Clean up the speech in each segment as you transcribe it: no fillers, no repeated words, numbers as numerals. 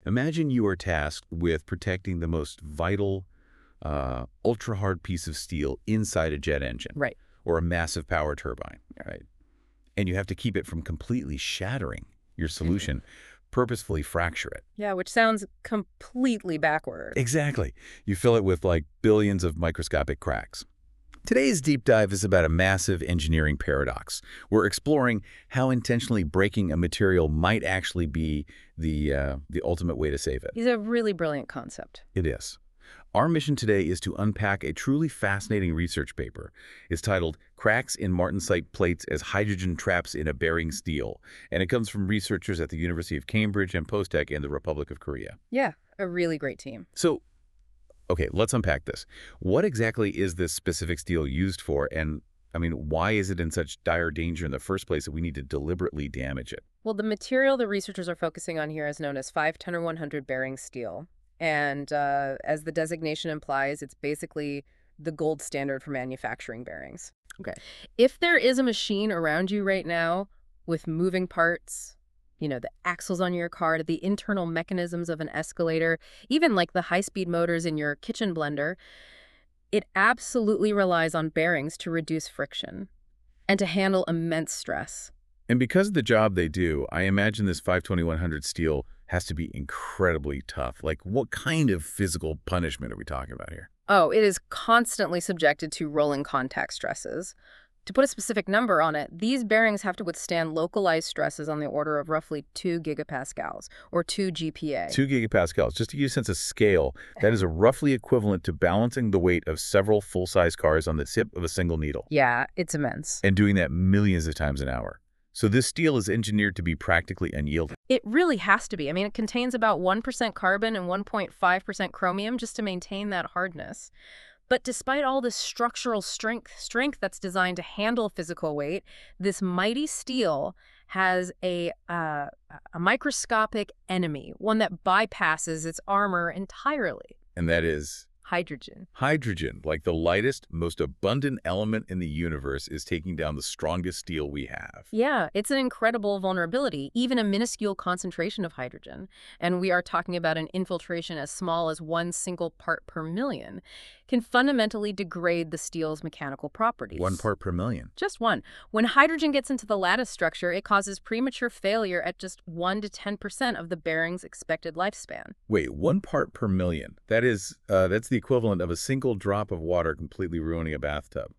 Imagine you are tasked with protecting the most vital, ultra-hard piece of steel inside a jet engine. Right. Or a massive power turbine, right? And you have to keep it from completely shattering your solution, purposefully fracture it. Yeah, which sounds completely backward. Exactly. You fill it with like billions of microscopic cracks. Today's deep dive is about a massive engineering paradox. We're exploring how intentionally breaking a material might actually be the ultimate way to save it. It's a really brilliant concept. It is. Our mission today is to unpack a truly fascinating research paper. It's titled Cracks in Martensite Plates as Hydrogen Traps in a Bearing Steel, and it comes from researchers at the University of Cambridge and Postec in the Republic of Korea. Yeah, a really great team. So, okay, let's unpack this. What exactly is this specific steel used for, and I mean, why is it in such dire danger in the first place that we need to deliberately damage it? Well, the material the researchers are focusing on here is known as 5-100 bearing steel. And as the designation implies, it's basically the gold standard for manufacturing bearings. Okay. If there is a machine around you right now with moving parts, the axles on your car, the internal mechanisms of an escalator, even like the high-speed motors in your kitchen blender, it absolutely relies on bearings to reduce friction and to handle immense stress. And because of the job they do, I imagine this 52100 steel has to be incredibly tough. Like, what kind of physical punishment are we talking about here? Oh, it is constantly subjected to rolling contact stresses. To put a specific number on it, these bearings have to withstand localized stresses on the order of roughly 2 gigapascals, or 2 GPa. 2 gigapascals. Just to give you a sense of scale, that is roughly equivalent to balancing the weight of several full-size cars on the tip of a single needle. Yeah, it's immense. And doing that millions of times an hour. So this steel is engineered to be practically unyielding. It really has to be. I mean, it contains about 1% carbon and 1.5% chromium just to maintain that hardness. But despite all this structural strength that's designed to handle physical weight, this mighty steel has a microscopic enemy, one that bypasses its armor entirely. And that is? Hydrogen. Hydrogen, like the lightest, most abundant element in the universe, is taking down the strongest steel we have. Yeah, it's an incredible vulnerability, even a minuscule concentration of hydrogen. And we are talking about an infiltration as small as 1 single part per million can fundamentally degrade the steel's mechanical properties. 1 part per million. Just one. When hydrogen gets into the lattice structure, it causes premature failure at just 1 to 10% of the bearing's expected lifespan. Wait, 1 part per million. That's the equivalent of a single drop of water completely ruining a bathtub.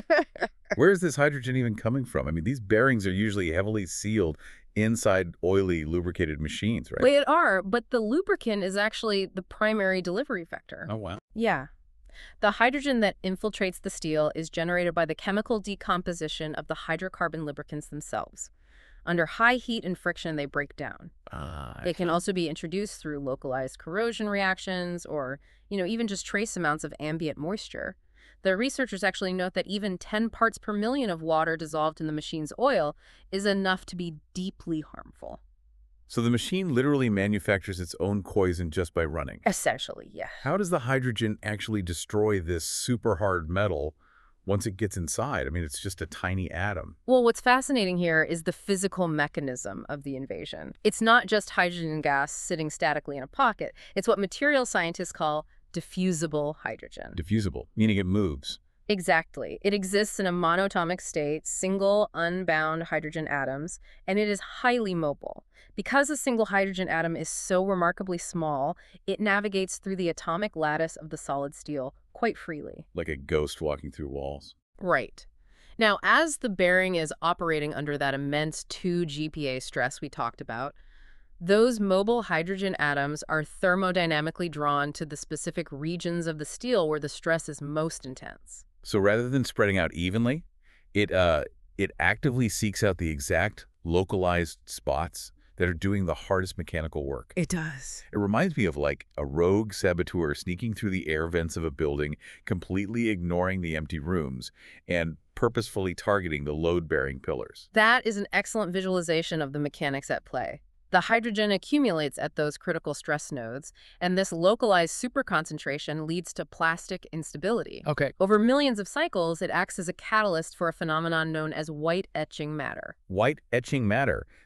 Where is this hydrogen even coming from? I mean, these bearings are usually heavily sealed inside oily, lubricated machines, right? They are, but the lubricant is actually the primary delivery vector. Oh, wow. Yeah. The hydrogen that infiltrates the steel is generated by the chemical decomposition of the hydrocarbon lubricants themselves. Under high heat and friction, they break down. They can also be introduced through localized corrosion reactions or, even just trace amounts of ambient moisture. The researchers actually note that even 10 parts per million of water dissolved in the machine's oil is enough to be deeply harmful. So the machine literally manufactures its own poison just by running? Essentially, yeah. How does the hydrogen actually destroy this super hard metal once it gets inside? I mean, it's just a tiny atom. Well, what's fascinating here is the physical mechanism of the invasion. It's not just hydrogen gas sitting statically in a pocket. It's what material scientists call diffusible hydrogen. Diffusible, meaning it moves. Exactly. It exists in a monatomic state, single, unbound hydrogen atoms, and it is highly mobile. Because a single hydrogen atom is so remarkably small, it navigates through the atomic lattice of the solid steel quite freely. Like a ghost walking through walls. Right. Now, as the bearing is operating under that immense 2 GPa stress we talked about, those mobile hydrogen atoms are thermodynamically drawn to the specific regions of the steel where the stress is most intense. So rather than spreading out evenly, it actively seeks out the exact localized spots that are doing the hardest mechanical work. It does. It reminds me of like a rogue saboteur sneaking through the air vents of a building, completely ignoring the empty rooms, and purposefully targeting the load-bearing pillars. That is an excellent visualization of the mechanics at play. The hydrogen accumulates at those critical stress nodes, and this localized superconcentration leads to plastic instability. Okay. Over millions of cycles, it acts as a catalyst for a phenomenon known as white etching matter. White etching matter.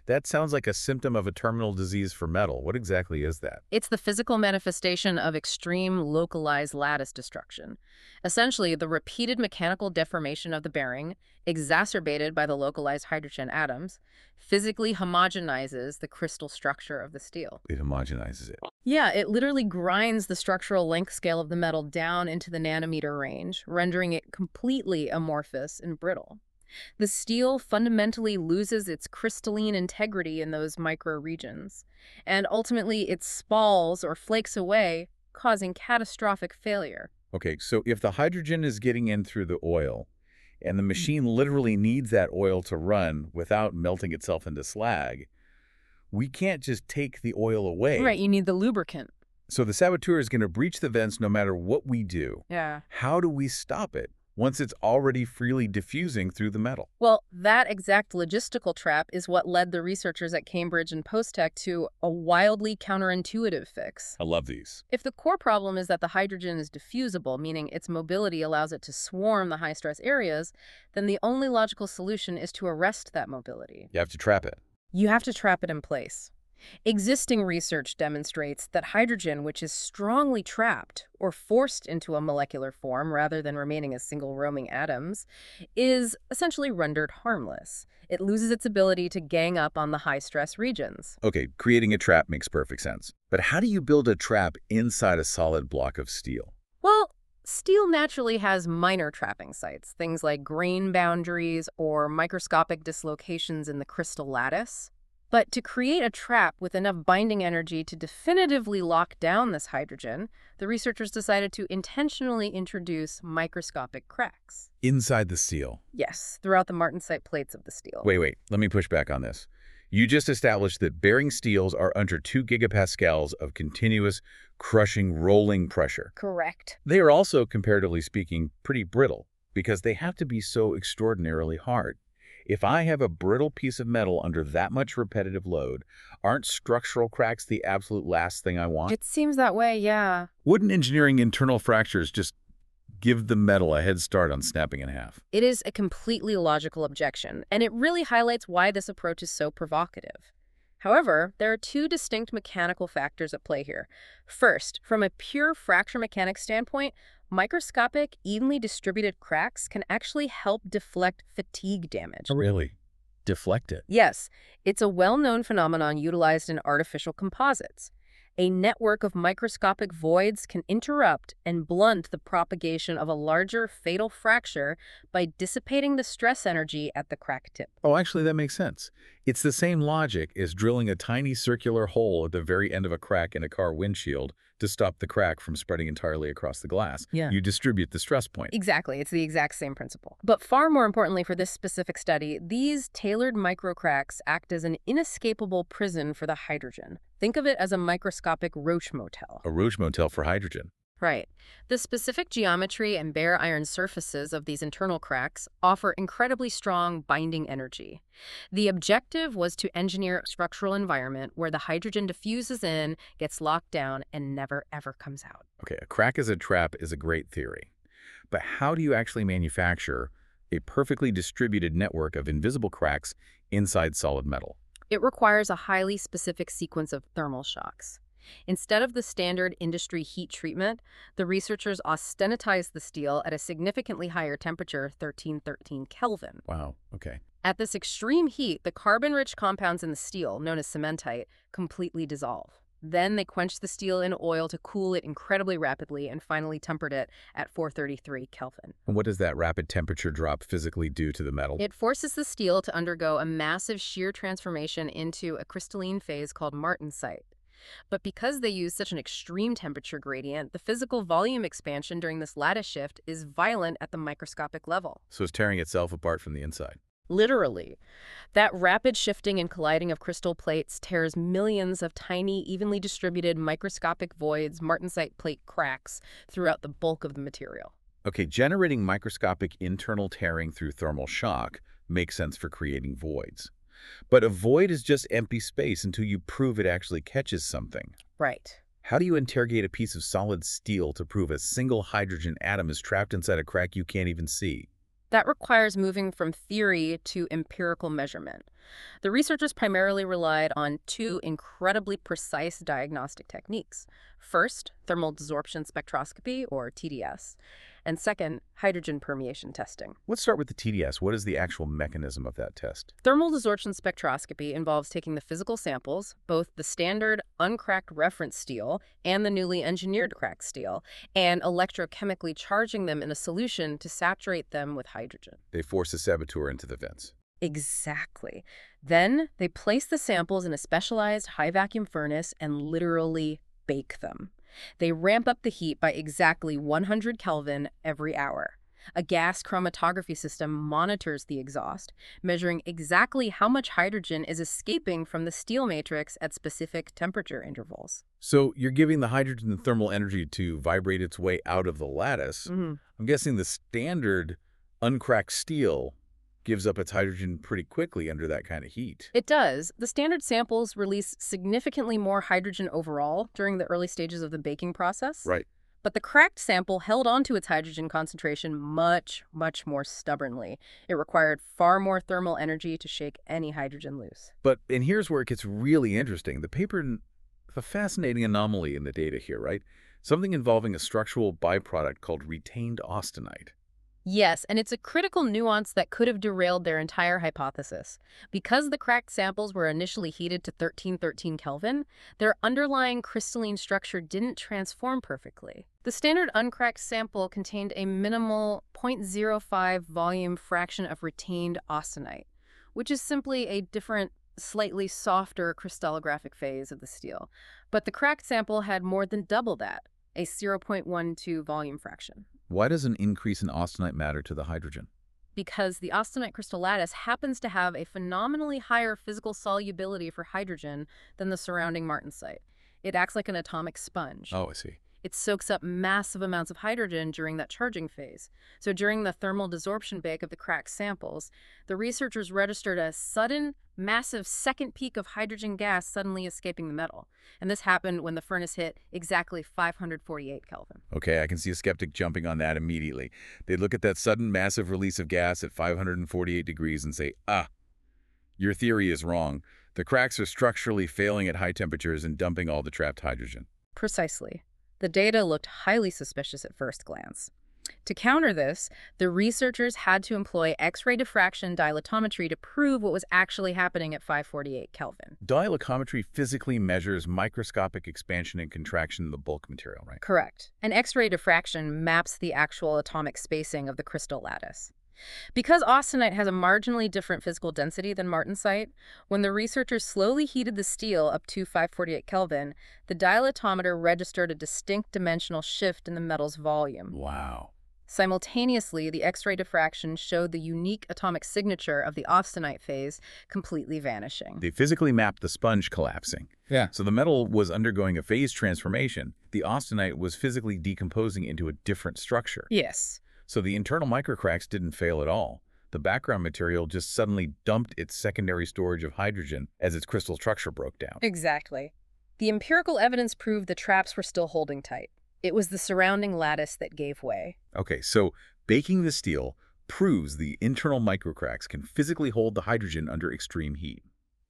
That sounds like a symptom of a terminal disease for metal. What exactly is that? It's the physical manifestation of extreme localized lattice destruction. Essentially, the repeated mechanical deformation of the bearing, exacerbated by the localized hydrogen atoms, physically homogenizes the crystal structure of the steel. It homogenizes it. Yeah, it literally grinds the structural length scale of the metal down into the nanometer range, rendering it completely amorphous and brittle. The steel fundamentally loses its crystalline integrity in those micro-regions, and ultimately it spalls or flakes away, causing catastrophic failure. Okay, so if the hydrogen is getting in through the oil, and the machine literally needs that oil to run without melting itself into slag, we can't just take the oil away. Right, you need the lubricant. So the saboteur is going to breach the vents no matter what we do. Yeah. How do we stop it once it's already freely diffusing through the metal? Well, that exact logistical trap is what led the researchers at Cambridge and Postech to a wildly counterintuitive fix. I love these. If the core problem is that the hydrogen is diffusible, meaning its mobility allows it to swarm the high-stress areas, then the only logical solution is to arrest that mobility. You have to trap it. You have to trap it in place. Existing research demonstrates that hydrogen, which is strongly trapped or forced into a molecular form rather than remaining as single roaming atoms, is essentially rendered harmless. It loses its ability to gang up on the high-stress regions. Okay, creating a trap makes perfect sense. But how do you build a trap inside a solid block of steel? Well, steel naturally has minor trapping sites, things like grain boundaries or microscopic dislocations in the crystal lattice. But to create a trap with enough binding energy to definitively lock down this hydrogen, the researchers decided to intentionally introduce microscopic cracks. Inside the steel? Yes, throughout the martensite plates of the steel. Wait, let me push back on this. You just established that bearing steels are under 2 gigapascals of continuous, crushing, rolling pressure. Correct. They are also, comparatively speaking, pretty brittle because they have to be so extraordinarily hard. If I have a brittle piece of metal under that much repetitive load, aren't structural cracks the absolute last thing I want? It seems that way, yeah. Wouldn't engineering internal fractures just give the metal a head start on snapping in half? It is a completely logical objection, and it really highlights why this approach is so provocative. However, there are two distinct mechanical factors at play here. First, from a pure fracture mechanics standpoint, microscopic, evenly distributed cracks can actually help deflect fatigue damage. Oh, really? Deflect it? Yes, it's a well-known phenomenon utilized in artificial composites. A network of microscopic voids can interrupt and blunt the propagation of a larger fatal fracture by dissipating the stress energy at the crack tip. Oh, actually, that makes sense. It's the same logic as drilling a tiny circular hole at the very end of a crack in a car windshield to stop the crack from spreading entirely across the glass. Yeah. You distribute the stress point. Exactly. It's the exact same principle. But far more importantly for this specific study, these tailored microcracks act as an inescapable prison for the hydrogen. Think of it as a microscopic Roche motel. A Roche motel for hydrogen. Right. The specific geometry and bare iron surfaces of these internal cracks offer incredibly strong binding energy. The objective was to engineer a structural environment where the hydrogen diffuses in, gets locked down, and never ever comes out. Okay, a crack as a trap is a great theory. But how do you actually manufacture a perfectly distributed network of invisible cracks inside solid metal? It requires a highly specific sequence of thermal shocks. Instead of the standard industry heat treatment, the researchers austenitized the steel at a significantly higher temperature, 1313 Kelvin. Wow, okay. At this extreme heat, the carbon-rich compounds in the steel, known as cementite, completely dissolve. Then they quenched the steel in oil to cool it incredibly rapidly and finally tempered it at 433 Kelvin. And what does that rapid temperature drop physically do to the metal? It forces the steel to undergo a massive shear transformation into a crystalline phase called martensite. But because they use such an extreme temperature gradient, the physical volume expansion during this lattice shift is violent at the microscopic level. So it's tearing itself apart from the inside. Literally. That rapid shifting and colliding of crystal plates tears millions of tiny, evenly distributed microscopic voids, martensite plate cracks, throughout the bulk of the material. Okay, generating microscopic internal tearing through thermal shock makes sense for creating voids. But a void is just empty space until you prove it actually catches something. Right. How do you interrogate a piece of solid steel to prove a single hydrogen atom is trapped inside a crack you can't even see? That requires moving from theory to empirical measurement. The researchers primarily relied on two incredibly precise diagnostic techniques. First, thermal desorption spectroscopy, or TDS, and second, hydrogen permeation testing. Let's start with the TDS. What is the actual mechanism of that test? Thermal desorption spectroscopy involves taking the physical samples, both the standard uncracked reference steel and the newly engineered cracked steel, and electrochemically charging them in a solution to saturate them with hydrogen. They force a saboteur into the vents. Exactly. Then they place the samples in a specialized high vacuum furnace and literally bake them. They ramp up the heat by exactly 100 Kelvin every hour. A gas chromatography system monitors the exhaust, measuring exactly how much hydrogen is escaping from the steel matrix at specific temperature intervals. So you're giving the hydrogen thermal energy to vibrate its way out of the lattice. I'm guessing the standard uncracked steel gives up its hydrogen pretty quickly under that kind of heat. It does. The standard samples release significantly more hydrogen overall during the early stages of the baking process. Right. But the cracked sample held onto its hydrogen concentration much, much more stubbornly. It required far more thermal energy to shake any hydrogen loose. And here's where it gets really interesting. The paper, a fascinating anomaly in the data here, right? Something involving a structural byproduct called retained austenite. Yes, and it's a critical nuance that could have derailed their entire hypothesis. Because the cracked samples were initially heated to 1313 Kelvin, their underlying crystalline structure didn't transform perfectly. The standard uncracked sample contained a minimal 0.05 volume fraction of retained austenite, which is simply a different, slightly softer crystallographic phase of the steel. But the cracked sample had more than double that, a 0.12 volume fraction. Why does an increase in austenite matter to the hydrogen? Because the austenite crystal lattice happens to have a phenomenally higher physical solubility for hydrogen than the surrounding martensite. It acts like an atomic sponge. Oh, I see. It soaks up massive amounts of hydrogen during that charging phase. So during the thermal desorption bake of the cracked samples, the researchers registered a sudden, massive second peak of hydrogen gas suddenly escaping the metal. And this happened when the furnace hit exactly 548 Kelvin. Okay, I can see a skeptic jumping on that immediately. They look at that sudden massive release of gas at 548 degrees and say, your theory is wrong. The cracks are structurally failing at high temperatures and dumping all the trapped hydrogen. Precisely. The data looked highly suspicious at first glance. To counter this, the researchers had to employ X-ray diffraction dilatometry to prove what was actually happening at 548 Kelvin. Dilatometry physically measures microscopic expansion and contraction in the bulk material, right? Correct. And X-ray diffraction maps the actual atomic spacing of the crystal lattice. Because austenite has a marginally different physical density than martensite, when the researchers slowly heated the steel up to 548 Kelvin, the dilatometer registered a distinct dimensional shift in the metal's volume. Wow. Simultaneously, the X-ray diffraction showed the unique atomic signature of the austenite phase completely vanishing. They physically mapped the sponge collapsing. Yeah. So the metal was undergoing a phase transformation. The austenite was physically decomposing into a different structure. Yes. So the internal microcracks didn't fail at all. The background material just suddenly dumped its secondary storage of hydrogen as its crystal structure broke down. Exactly. The empirical evidence proved the traps were still holding tight. It was the surrounding lattice that gave way. Okay, so baking the steel proves the internal microcracks can physically hold the hydrogen under extreme heat.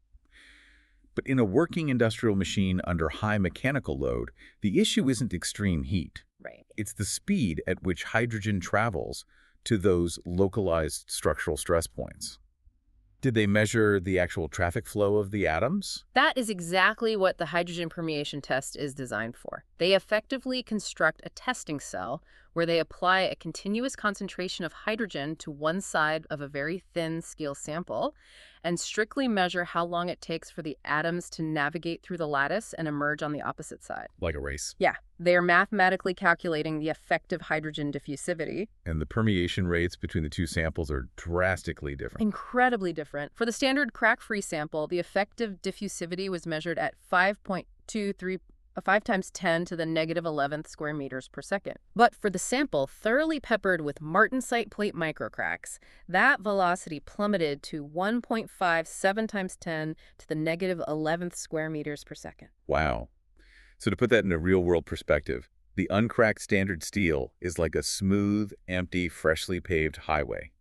But in a working industrial machine under high mechanical load, the issue isn't extreme heat. Right. It's the speed at which hydrogen travels to those localized structural stress points. Did they measure the actual traffic flow of the atoms? That is exactly what the hydrogen permeation test is designed for. They effectively construct a testing cell where they apply a continuous concentration of hydrogen to one side of a very thin scale sample and strictly measure how long it takes for the atoms to navigate through the lattice and emerge on the opposite side. Like a race. Yeah, they are mathematically calculating the effective hydrogen diffusivity. And the permeation rates between the two samples are drastically different. Incredibly different. For the standard crack-free sample, the effective diffusivity was measured at 5.23 5 times 10 to the negative 11th square meters per second. But for the sample thoroughly peppered with martensite plate microcracks, that velocity plummeted to 1.57 times 10 to the negative 11th square meters per second. Wow. So to put that in a real-world perspective, the uncracked standard steel is like a smooth, empty, freshly paved highway.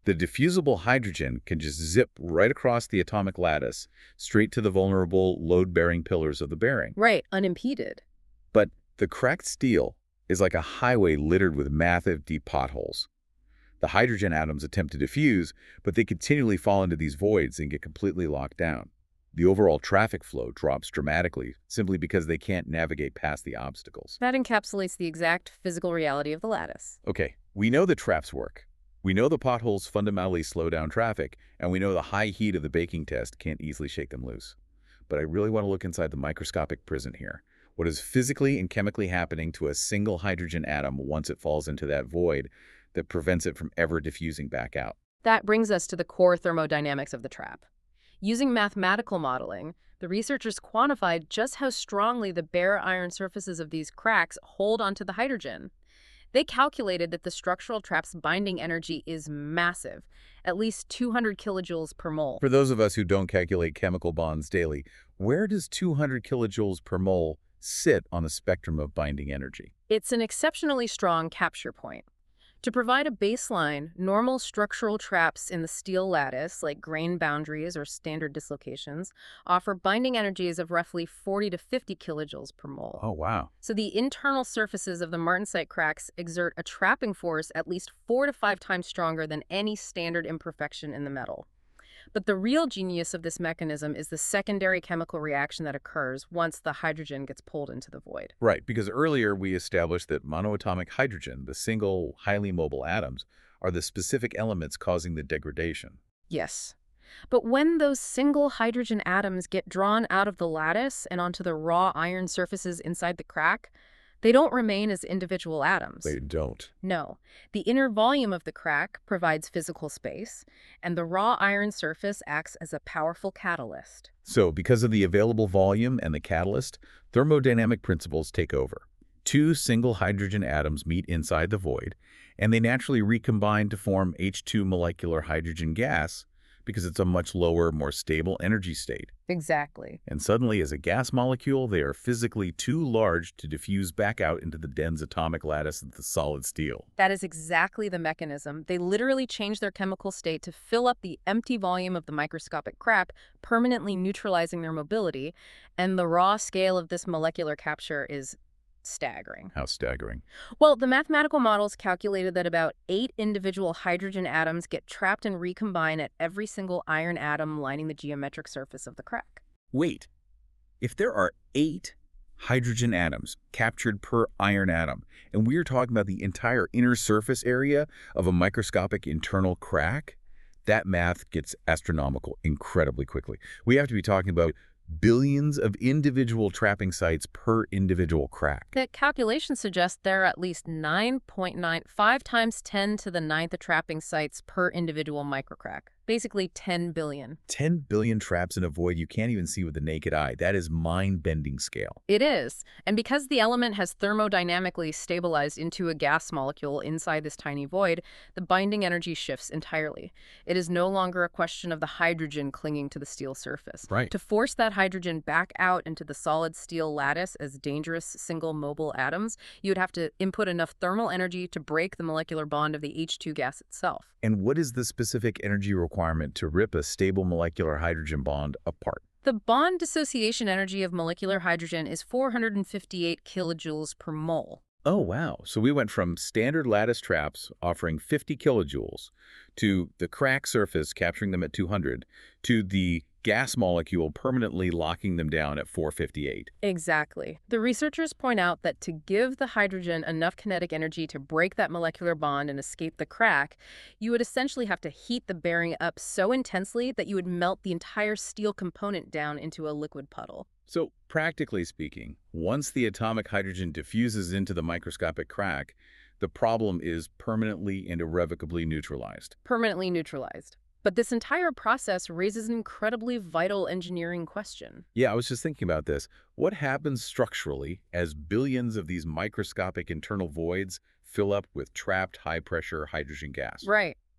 The diffusible hydrogen can just zip right across the atomic lattice, straight to the vulnerable load-bearing pillars of the bearing. Right, unimpeded. But the cracked steel is like a highway littered with massive deep potholes. The hydrogen atoms attempt to diffuse, but they continually fall into these voids and get completely locked down. The overall traffic flow drops dramatically simply because they can't navigate past the obstacles. That encapsulates the exact physical reality of the lattice. Okay, we know the traps work. We know the potholes fundamentally slow down traffic, and we know the high heat of the baking test can't easily shake them loose. But I really want to look inside the microscopic prison here. What is physically and chemically happening to a single hydrogen atom once it falls into that void that prevents it from ever diffusing back out? That brings us to the core thermodynamics of the trap. Using mathematical modeling, the researchers quantified just how strongly the bare iron surfaces of these cracks hold onto the hydrogen. They calculated that the structural trap's binding energy is massive, at least 200 kilojoules per mole. For those of us who don't calculate chemical bonds daily, where does 200 kilojoules per mole sit on the spectrum of binding energy? It's an exceptionally strong capture point. To provide a baseline, normal structural traps in the steel lattice, like grain boundaries or standard dislocations, offer binding energies of roughly 40 to 50 kilojoules per mole. Oh, wow. So the internal surfaces of the martensite cracks exert a trapping force at least 4 to 5 times stronger than any standard imperfection in the metal. But the real genius of this mechanism is the secondary chemical reaction that occurs once the hydrogen gets pulled into the void. Right, because earlier we established that monoatomic hydrogen, the single, highly mobile atoms, are the specific elements causing the degradation. Yes. But when those single hydrogen atoms get drawn out of the lattice and onto the raw iron surfaces inside the crack, they don't remain as individual atoms. They don't. No. The inner volume of the crack provides physical space, and the raw iron surface acts as a powerful catalyst. So, because of the available volume and the catalyst, thermodynamic principles take over. Two single hydrogen atoms meet inside the void, and they naturally recombine to form H2 molecular hydrogen gas because it's a much lower, more stable energy state. Exactly. And suddenly, as a gas molecule, they are physically too large to diffuse back out into the dense atomic lattice of the solid steel. That is exactly the mechanism. They literally change their chemical state to fill up the empty volume of the microscopic crack, permanently neutralizing their mobility, and the raw scale of this molecular capture is staggering. How staggering. Well, the mathematical models calculated that about 8 individual hydrogen atoms get trapped and recombine at every single iron atom lining the geometric surface of the crack. Wait, if there are 8 hydrogen atoms captured per iron atom, and we're talking about the entire inner surface area of a microscopic internal crack, that math gets astronomical incredibly quickly. We have to be talking about billions of individual trapping sites per individual crack. The calculation suggests there are at least 9.95 times 10 to the 9th trapping sites per individual microcrack. Basically 10 billion. 10 billion traps in a void you can't even see with the naked eye. That is mind-bending scale. It is. And because the element has thermodynamically stabilized into a gas molecule inside this tiny void, the binding energy shifts entirely. It is no longer a question of the hydrogen clinging to the steel surface. Right. To force that hydrogen back out into the solid steel lattice as dangerous single mobile atoms, you would have to input enough thermal energy to break the molecular bond of the H2 gas itself. And what is the specific energy requirement to rip a stable molecular hydrogen bond apart? The bond dissociation energy of molecular hydrogen is 458 kilojoules per mole. Oh, wow. So we went from standard lattice traps offering 50 kilojoules to the crack surface capturing them at 200 to the gas molecule permanently locking them down at 458. Exactly. The researchers point out that to give the hydrogen enough kinetic energy to break that molecular bond and escape the crack, you would essentially have to heat the bearing up so intensely that you would melt the entire steel component down into a liquid puddle. So, practically speaking, once the atomic hydrogen diffuses into the microscopic crack, the problem is permanently and irrevocably neutralized. Permanently neutralized. But this entire process raises an incredibly vital engineering question. Yeah, I was just thinking about this. What happens structurally as billions of these microscopic internal voids fill up with trapped high-pressure hydrogen gas? Right.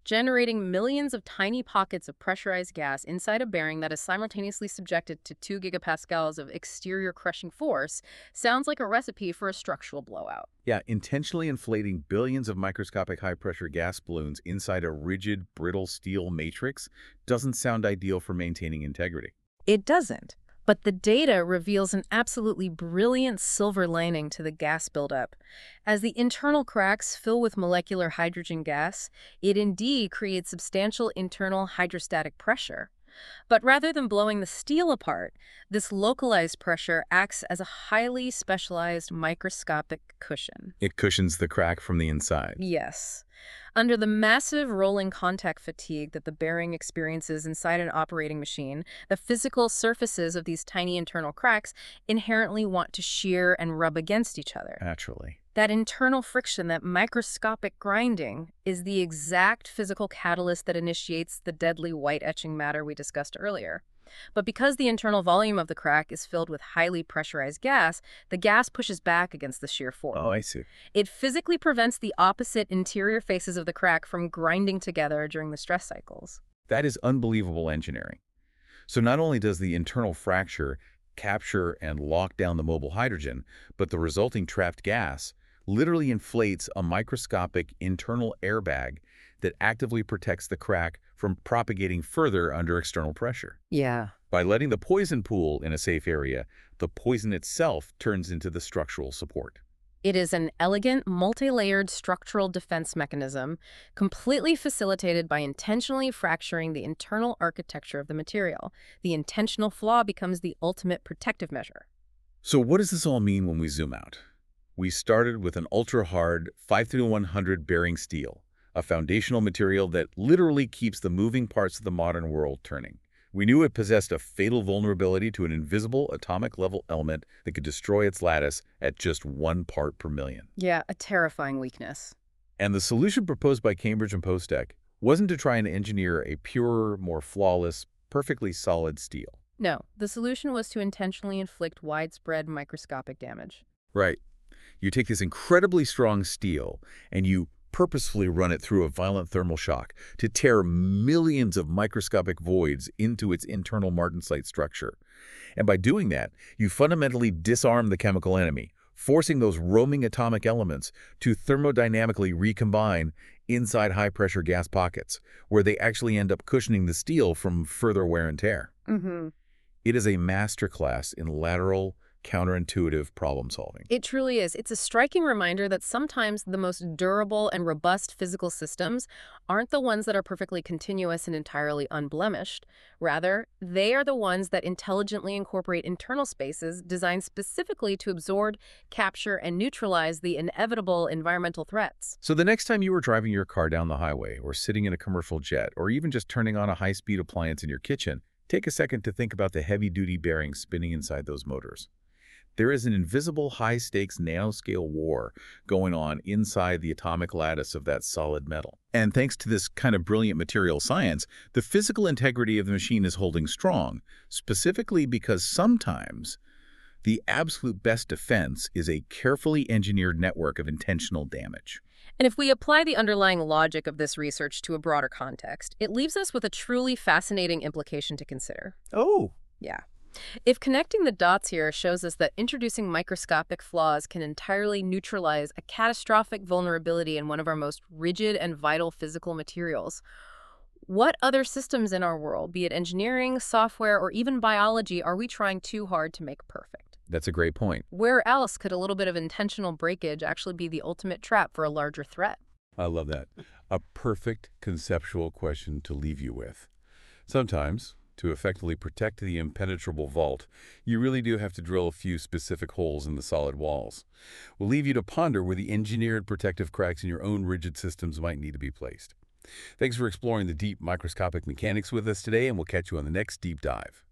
generating millions of tiny pockets of pressurized gas inside a bearing that is simultaneously subjected to 2 gigapascals of exterior crushing force. Sounds like a recipe for a structural blowout. Yeah, intentionally inflating billions of microscopic high-pressure gas balloons inside a rigid, brittle steel matrix doesn't sound ideal for maintaining integrity. It doesn't. But the data reveals an absolutely brilliant silver lining to the gas buildup. As the internal cracks fill with molecular hydrogen gas, it indeed creates substantial internal hydrostatic pressure. But rather than blowing the steel apart, this localized pressure acts as a highly specialized microscopic cushion. It cushions the crack from the inside. Yes. Under the massive rolling contact fatigue that the bearing experiences inside an operating machine, the physical surfaces of these tiny internal cracks inherently want to shear and rub against each other. Naturally. That internal friction, that microscopic grinding, is the exact physical catalyst that initiates the deadly white etching matter we discussed earlier. But because the internal volume of the crack is filled with highly pressurized gas, the gas pushes back against the shear force. Oh, I see. It physically prevents the opposite interior faces of the crack from grinding together during the stress cycles. That is unbelievable engineering. So not only does the internal fracture capture and lock down the mobile hydrogen, but the resulting trapped gas literally inflates a microscopic internal airbag that actively protects the crack from propagating further under external pressure. Yeah. By letting the poison pool in a safe area, the poison itself turns into the structural support. It is an elegant, multi-layered structural defense mechanism, completely facilitated by intentionally fracturing the internal architecture of the material. The intentional flaw becomes the ultimate protective measure. So what does this all mean when we zoom out? We started with an ultra-hard 5-100 bearing steel, a foundational material that literally keeps the moving parts of the modern world turning. We knew it possessed a fatal vulnerability to an invisible atomic-level element that could destroy its lattice at just 1 part per million. Yeah, a terrifying weakness. And the solution proposed by Cambridge and Postec wasn't to try and engineer a purer, more flawless, perfectly solid steel. No, the solution was to intentionally inflict widespread microscopic damage. Right. You take this incredibly strong steel and you purposefully run it through a violent thermal shock to tear millions of microscopic voids into its internal martensite structure. And by doing that, you fundamentally disarm the chemical enemy, forcing those roaming atomic elements to thermodynamically recombine inside high-pressure gas pockets, where they actually end up cushioning the steel from further wear and tear. It is a masterclass in lateral, counterintuitive problem solving. It truly is. It's a striking reminder that sometimes the most durable and robust physical systems aren't the ones that are perfectly continuous and entirely unblemished. Rather, they are the ones that intelligently incorporate internal spaces designed specifically to absorb, capture, and neutralize the inevitable environmental threats. So the next time you are driving your car down the highway, or sitting in a commercial jet, or even just turning on a high-speed appliance in your kitchen, take a second to think about the heavy-duty bearings spinning inside those motors. There is an invisible high-stakes nanoscale war going on inside the atomic lattice of that solid metal. And thanks to this kind of brilliant material science, the physical integrity of the machine is holding strong, specifically because sometimes the absolute best defense is a carefully engineered network of intentional damage. And if we apply the underlying logic of this research to a broader context, it leaves us with a truly fascinating implication to consider. Oh. Yeah. If connecting the dots here shows us that introducing microscopic flaws can entirely neutralize a catastrophic vulnerability in one of our most rigid and vital physical materials, what other systems in our world, be it engineering, software, or even biology, are we trying too hard to make perfect? That's a great point. Where else could a little bit of intentional breakage actually be the ultimate trap for a larger threat? I love that. A perfect conceptual question to leave you with. Sometimes, to effectively protect the impenetrable vault, you really do have to drill a few specific holes in the solid walls. We'll leave you to ponder where the engineered protective cracks in your own rigid systems might need to be placed. Thanks for exploring the deep microscopic mechanics with us today, and we'll catch you on the next deep dive.